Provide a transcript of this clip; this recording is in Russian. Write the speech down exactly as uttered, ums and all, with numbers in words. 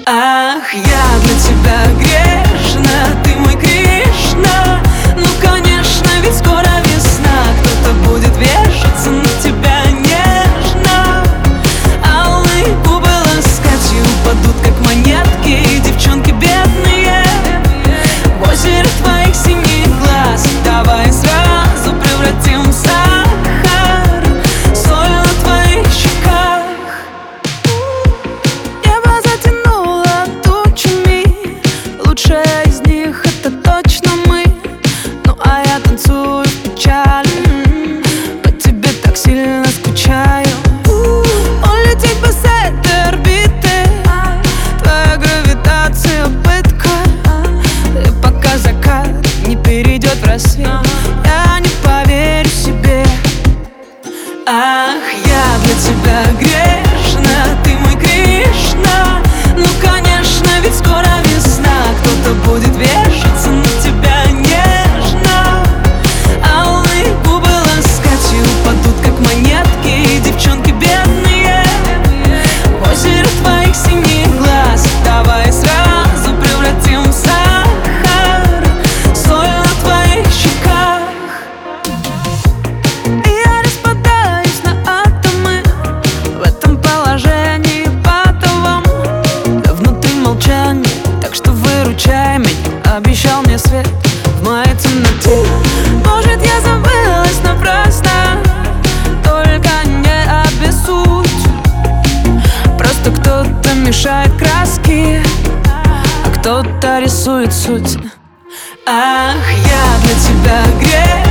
Ах, я для тебя грешна, ты мой Кришна. Ну, конечно, ведь скоро весна, кто-то будет вешаться на тебя нежно. Алые губы ласкать и упадут, как монетки, девчонки бедные. В озере твоих синих глаз давай сразу превратим в сахар, соль на твоих щеках. Небо затянуло тучами, лучшая из них это точно мы. Ну а я танцую в печали, по тебе так сильно скучаю. Улететь бы с этой орбиты, твоя гравитация пытка. И пока закат не перейдет в рассвет, я не поверю себе. Ах, я для тебя грешна, ты мой Кришна. Ну, конечно, ведь скоро весна, кто-то будет вешаться на тебя нежно. Алые губы ласкать и упадут, как монетки, девчонки бедные. В озере твоих синих глаз давай сразу превратим в сахар, соль на твоих щеках. Я распадаюсь на атомы в этом положении патовом. Внутри молчание, так что выручай меня. Обещал мне свет в моей темноте. Может, я забылась напрасно, только не обессудь. Просто кто-то мешает краски, а кто-то рисует суть. Ах, я для тебя грешна.